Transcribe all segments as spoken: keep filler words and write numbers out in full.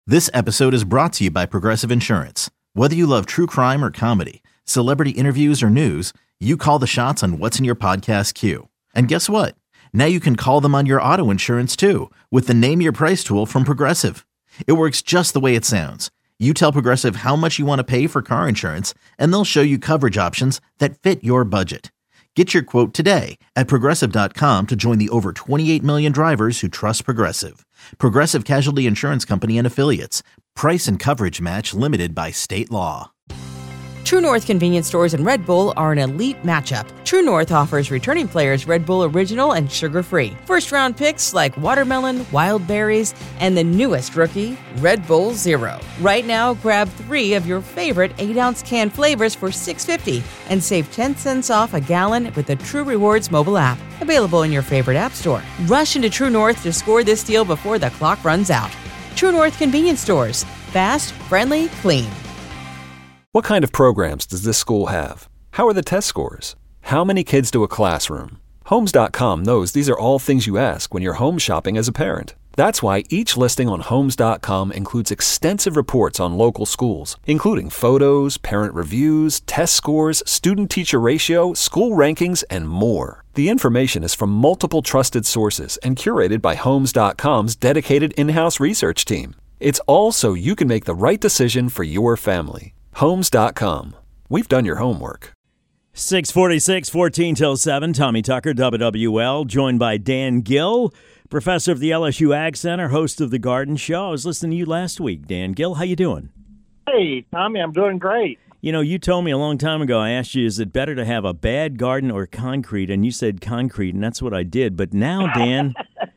This episode is brought to you by Progressive Insurance. Whether you love true crime or comedy, celebrity interviews or news, you call the shots on what's in your podcast queue. And guess what? Now you can call them on your auto insurance too with the Name Your Price tool from Progressive. It works just the way it sounds. You tell Progressive how much you want to pay for car insurance, and they'll show you coverage options that fit your budget. Get your quote today at Progressive dot com to join the over twenty-eight million drivers who trust Progressive. Progressive Casualty Insurance Company and Affiliates. Price and coverage match limited by state law. True North convenience stores and Red Bull are an elite matchup. True North offers returning players Red Bull Original and sugar-free. First-round picks like watermelon, wild berries, and the newest rookie, Red Bull Zero. Right now, grab three of your favorite eight-ounce can flavors for six dollars and fifty cents and save ten cents off a gallon with the True Rewards mobile app. Available in your favorite app store. Rush into True North to score this deal before the clock runs out. True North convenience stores. Fast, friendly, clean. What kind of programs does this school have? How are the test scores? How many kids do a classroom? Homes dot com knows these are all things you ask when you're home shopping as a parent. That's why each listing on Homes dot com includes extensive reports on local schools, including photos, parent reviews, test scores, student-teacher ratio, school rankings, and more. The information is from multiple trusted sources and curated by Homes dot com's dedicated in-house research team. It's all so you can make the right decision for your family. Homes dot com. We've done your homework. six forty-six, fourteen till seven. Tommy Tucker, W W L, joined by Dan Gill, professor of the L S U Ag Center, host of The Garden Show. I was listening to you last week, Dan Gill. How you doing? Hey, Tommy, I'm doing great. You know, you told me a long time ago, I asked you, is it better to have a bad garden or concrete? And you said concrete, and that's what I did. But now, Dan,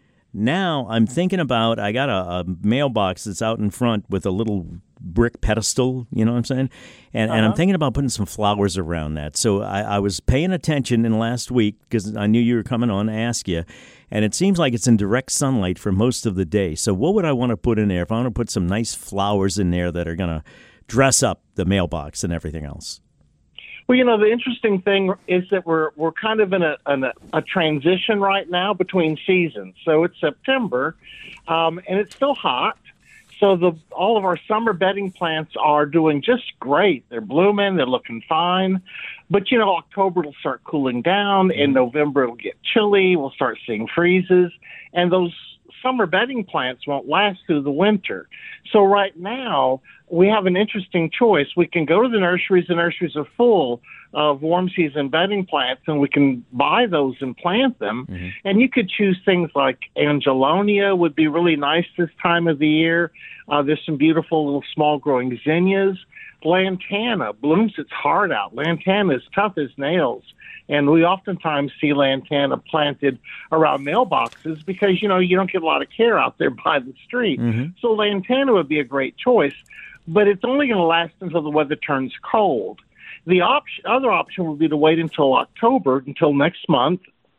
now I'm thinking about, I got a, a mailbox that's out in front with a little brick pedestal, you know what I'm saying? And uh-huh. and I'm thinking about putting some flowers around that. So I, I was paying attention in last week because I knew you were coming on to ask you. And it seems like it's in direct sunlight for most of the day. So what would I want to put in there if I want to put some nice flowers in there that are going to dress up the mailbox and everything else? Well, you know, the interesting thing is that we're we're kind of in a, in a, a transition right now between seasons. So it's September, um, and it's still hot. So the all of our summer bedding plants are doing just great. They're blooming. They're looking fine. But, you know, October will start cooling down. In November, it'll get chilly. We'll start seeing freezes. And those summer bedding plants won't last through the winter. So right now, we have an interesting choice. We can go to the nurseries. The nurseries are full of warm season bedding plants, and we can buy those and plant them. Mm-hmm. And you could choose things like Angelonia would be really nice this time of the year. Uh, there's some beautiful little small growing zinnias. Lantana blooms its heart out. Lantana is tough as nails. And we oftentimes see lantana planted around mailboxes because, you know, you don't get a lot of care out there by the street. Mm-hmm. So lantana would be a great choice, but it's only going to last until the weather turns cold. The op- other option would be to wait until October, until next month,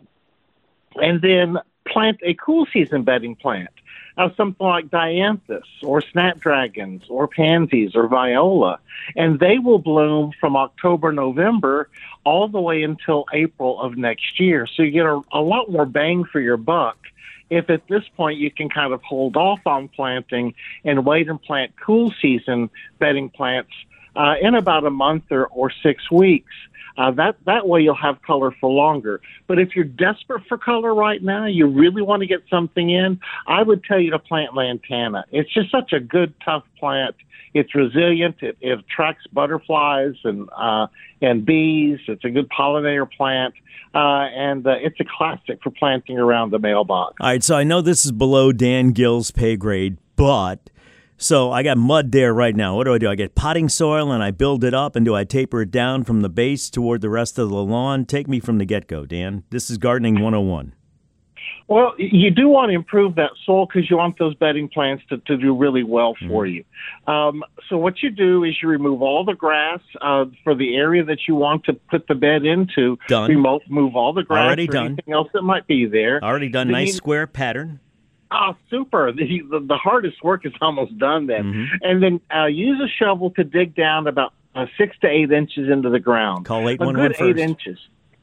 and then plant a cool season bedding plant. Uh, something like dianthus or snapdragons or pansies or viola, and they will bloom from October, November, all the way until April of next year. So you get a, a lot more bang for your buck if at this point you can kind of hold off on planting and wait and plant cool season bedding plants uh, in about a month or, or six weeks. Uh, that that way you'll have color for longer. But if you're desperate for color right now, you really want to get something in, I would tell you to plant lantana. It's just such a good, tough plant. It's resilient. It, it attracts butterflies and uh, and bees. It's a good pollinator plant. Uh, and uh, it's a classic for planting around the mailbox. All right, so I know this is below Dan Gill's pay grade, but... So I got mud there right now. What do I do? I get potting soil and I build it up, and do I taper it down from the base toward the rest of the lawn? Take me from the get-go, Dan. This is Gardening one oh one. Well, you do want to improve that soil because you want those bedding plants to, to do really well for mm-hmm. you. Um, so what you do is you remove all the grass uh, for the area that you want to put the bed into. Done. Remove, remove all the grass Already or done. anything else that might be there. Already done. Then nice you, square pattern. Oh, super. The, the, the hardest work is almost done then. Mm-hmm. And then uh, use a shovel to dig down about uh, six to eight inches into the ground. Call eight a one one good first. eight inches.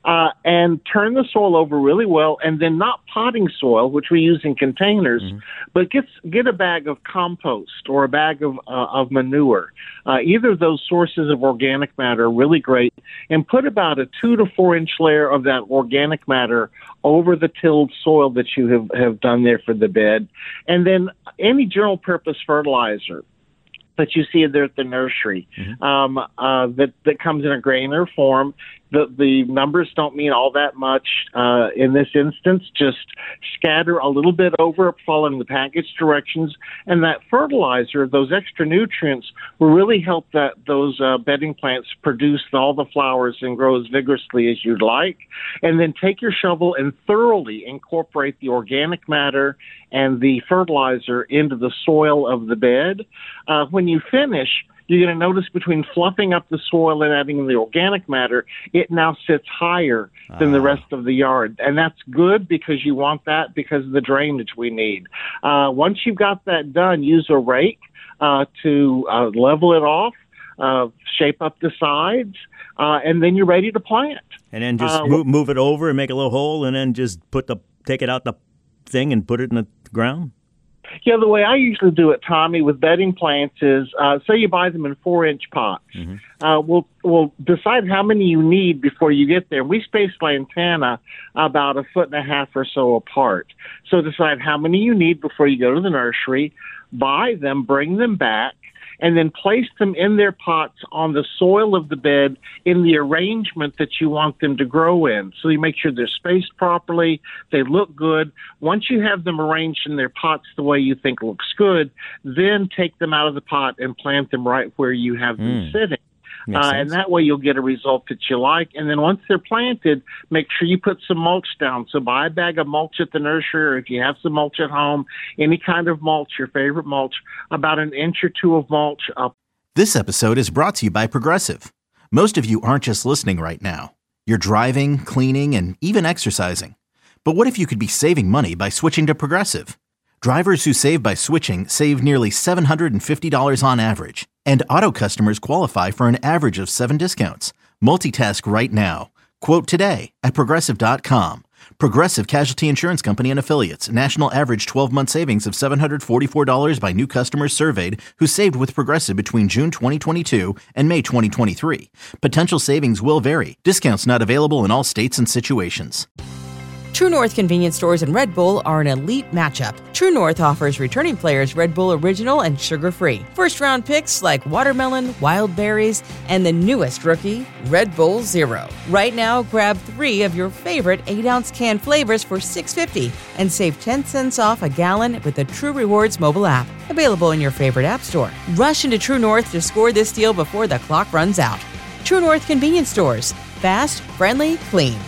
uh, and turn the soil over really well, and then not potting soil, which we use in containers, mm-hmm. but get get a bag of compost or a bag of uh, of manure. Uh, either of those sources of organic matter are really great, and put about a two to four inch layer of that organic matter over the tilled soil that you have, have done there for the bed, and then any general purpose fertilizer that you see there at the nursery, mm-hmm. um, uh, that, that comes in a granular form. The, the numbers don't mean all that much uh, in this instance. Just scatter a little bit over, following the package directions, and that fertilizer, those extra nutrients, will really help that those uh, bedding plants produce all the flowers and grow as vigorously as you'd like. And then take your shovel and thoroughly incorporate the organic matter and the fertilizer into the soil of the bed. Uh, when you finish, you're going to notice between fluffing up the soil and adding the organic matter, it now sits higher than uh. the rest of the yard. And that's good because you want that because of the drainage we need. Uh, once you've got that done, use a rake uh, to uh, level it off, uh, shape up the sides, uh, and then you're ready to plant. And then just uh, move, move it over and make a little hole, and then just put the take it out the thing and put it in the ground? Yeah, the way I usually do it, Tommy, with bedding plants is, uh, say you buy them in four-inch pots. Mm-hmm. Uh, we'll, we'll decide how many you need before you get there. We space lantana about a foot and a half or so apart. So decide how many you need before you go to the nursery, buy them, bring them back, and then place them in their pots on the soil of the bed in the arrangement that you want them to grow in. So you make sure they're spaced properly, they look good. Once you have them arranged in their pots the way you think looks good, then take them out of the pot and plant them right where you have them mm. sitting. Uh, and that way you'll get a result that you like. And then once they're planted, make sure you put some mulch down. So buy a bag of mulch at the nursery, or if you have some mulch at home, any kind of mulch, your favorite mulch, about an inch or two of mulch up. This episode is brought to you by Progressive. Most of you aren't just listening right now. You're driving, cleaning, and even exercising. But what if you could be saving money by switching to Progressive? Drivers who save by switching save nearly seven hundred fifty dollars on average. And auto customers qualify for an average of seven discounts. Multitask right now. Quote today at Progressive dot com. Progressive Casualty Insurance Company and Affiliates. National average twelve-month savings of seven hundred forty-four dollars by new customers surveyed who saved with Progressive between June twenty twenty-two and May twenty twenty-three. Potential savings will vary. Discounts not available in all states and situations. True North convenience stores and Red Bull are an elite matchup. True North offers returning players Red Bull Original and sugar-free. First-round picks like watermelon, wild berries, and the newest rookie, Red Bull Zero. Right now, grab three of your favorite eight-ounce can flavors for six dollars and fifty cents and save ten cents off a gallon with the True Rewards mobile app. Available in your favorite app store. Rush into True North to score this deal before the clock runs out. True North convenience stores. Fast, friendly, clean.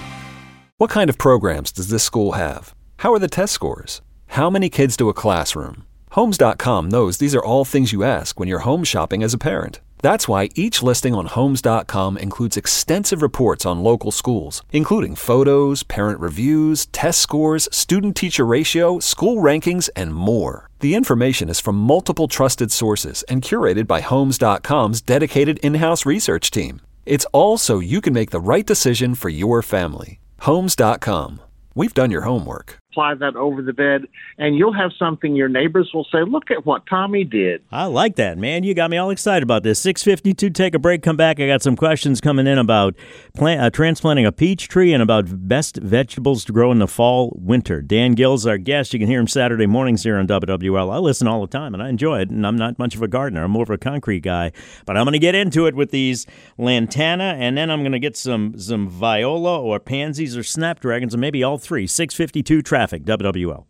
What kind of programs does this school have? How are the test scores? How many kids do a classroom? Homes dot com knows these are all things you ask when you're home shopping as a parent. That's why each listing on Homes dot com includes extensive reports on local schools, including photos, parent reviews, test scores, student-teacher ratio, school rankings, and more. The information is from multiple trusted sources and curated by Homes dot com's dedicated in-house research team. It's all so you can make the right decision for your family. Homes dot com. We've done your homework. Apply that over the bed, and you'll have something your neighbors will say, look at what Tommy did. I like that, man. You got me all excited about this. six fifty-two, take a break, come back. I got some questions coming in about plant, uh, transplanting a peach tree and about best vegetables to grow in the fall, winter. Dan Gill's our guest. You can hear him Saturday mornings here on W W L. I listen all the time, and I enjoy it, and I'm not much of a gardener. I'm more of a concrete guy, but I'm going to get into it with these lantana, and then I'm going to get some, some viola or pansies or snapdragons, and maybe all three. six fifty-two traffic. W W L.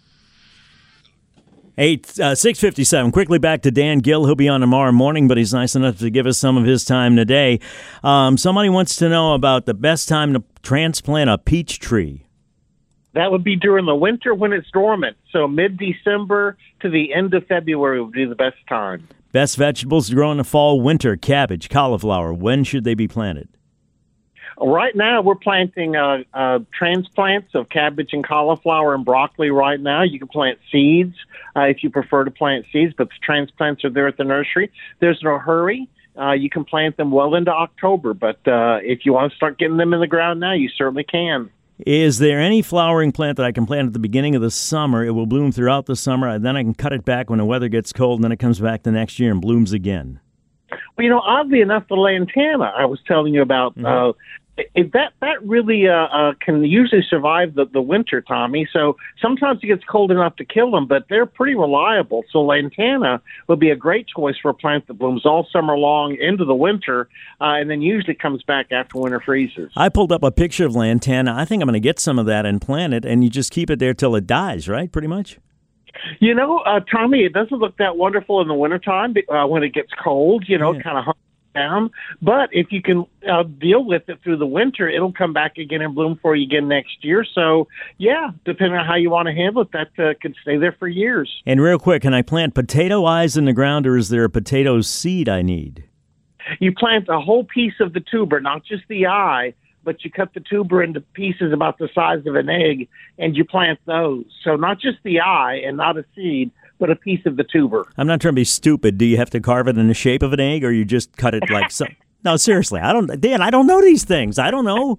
Eight uh, six fifty-seven. Quickly back to Dan Gill. He'll be on tomorrow morning, but he's nice enough to give us some of his time today. Um, somebody wants to know about the best time to transplant a peach tree. That would be during the winter when it's dormant. So mid-December to the end of February would be the best time. Best vegetables to grow in the fall, winter: cabbage, cauliflower. When should they be planted? Right now, we're planting uh, uh, transplants of cabbage and cauliflower and broccoli right now. You can plant seeds uh, if you prefer to plant seeds, but the transplants are there at the nursery. There's no hurry. uh, you can plant them well into October. But uh, if you want to start getting them in the ground now, you certainly can. Is there any flowering plant that I can plant at the beginning of the summer? It will bloom throughout the summer, and then I can cut it back when the weather gets cold, and then it comes back the next year and blooms again. Well, you know, oddly enough, the lantana I was telling you about, mm-hmm. uh, it, that that really uh, uh, can usually survive the, the winter, Tommy. So sometimes it gets cold enough to kill them, but they're pretty reliable. So lantana would be a great choice for a plant that blooms all summer long into the winter, uh, and then usually comes back after winter freezes. I pulled up a picture of lantana. I think I'm going to get some of that and plant it, and you just keep it there till it dies, right? Pretty much. You know, uh, Tommy, it doesn't look that wonderful in the wintertime uh, when it gets cold, you know, yeah. kind of hunks down. But if you can uh, deal with it through the winter, it'll come back again and bloom for you again next year. So, yeah, depending on how you want to handle it, that uh, could stay there for years. And real quick, can I plant potato eyes in the ground, or is there a potato seed I need? You plant a whole piece of the tuber, not just the eye, but you cut the tuber into pieces about the size of an egg, and you plant those. So not just the eye and not a seed, but a piece of the tuber. I'm not trying to be stupid. Do you have to carve it in the shape of an egg, or you just cut it like so? No, seriously, I don't. Dan, I don't know these things. I don't know.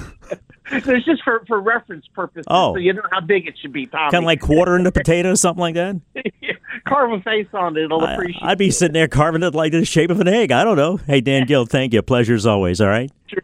It's just for, for reference purposes, oh. so you know how big it should be, Tommy. Kind of like quartering the potato, something like that? Yeah, carve a face on it. It'll I, appreciate I'd be it. sitting there carving it like the shape of an egg. I don't know. Hey, Dan Gill, thank you. Pleasure as always, all right? Sure.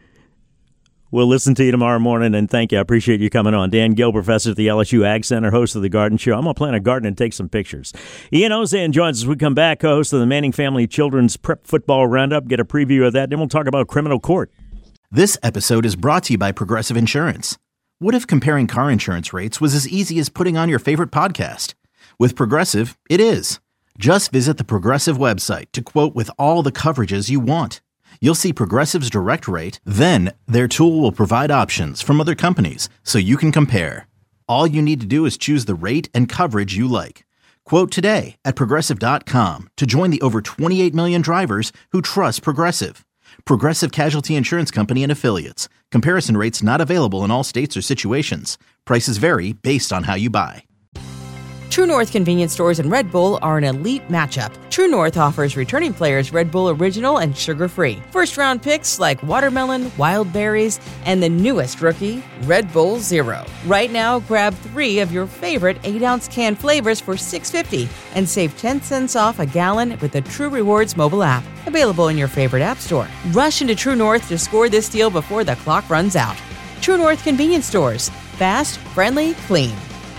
We'll listen to you tomorrow morning, and thank you. I appreciate you coming on. Dan Gill, professor at the L S U Ag Center, host of The Garden Show. I'm going to plant a garden and take some pictures. Ian Ozan joins us as we come back, co-host of the Manning Family Children's Prep Football Roundup. Get a preview of that, then we'll talk about criminal court. This episode is brought to you by Progressive Insurance. What if comparing car insurance rates was as easy as putting on your favorite podcast? With Progressive, it is. Just visit the Progressive website to quote with all the coverages you want. You'll see Progressive's direct rate, then their tool will provide options from other companies so you can compare. All you need to do is choose the rate and coverage you like. Quote today at Progressive dot com to join the over twenty-eight million drivers who trust Progressive. Progressive Casualty Insurance Company and Affiliates. Comparison rates not available in all states or situations. Prices vary based on how you buy. True North convenience stores and Red Bull are an elite matchup. True North offers returning players Red Bull Original and sugar-free. First-round picks like watermelon, wild berries, and the newest rookie, Red Bull Zero. Right now, grab three of your favorite eight ounce can flavors for six dollars and fifty cents and save ten cents off a gallon with the True Rewards mobile app. Available in your favorite app store. Rush into True North to score this deal before the clock runs out. True North convenience stores. Fast, friendly, clean.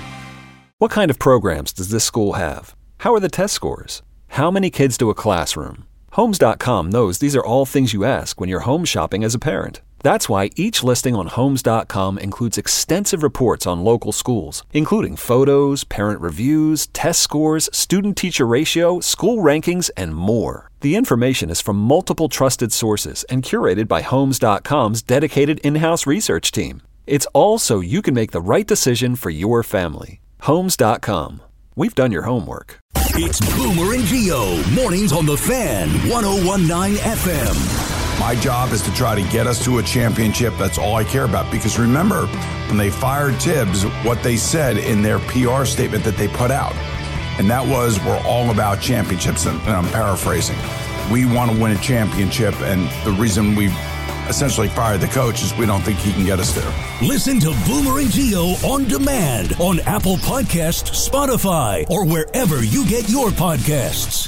What kind of programs does this school have? How are the test scores? How many kids do a classroom? Homes dot com knows these are all things you ask when you're home shopping as a parent. That's why each listing on Homes dot com includes extensive reports on local schools, including photos, parent reviews, test scores, student-teacher ratio, school rankings, and more. The information is from multiple trusted sources and curated by Homes dot com's dedicated in-house research team. It's all so you can make the right decision for your family. Homes dot com. We've done your homework. It's Boomer and Gio, mornings on The Fan, one oh one point nine F M. My job is to try to get us to a championship. That's all I care about. Because remember, when they fired Tibbs, what they said in their P R statement that they put out, and that was, we're all about championships, and, and I'm paraphrasing. We want to win a championship, and the reason we essentially fired the coach is we don't think he can get us there. Listen to Boomer and Gio on demand on Apple Podcasts, Spotify, or wherever you get your podcasts.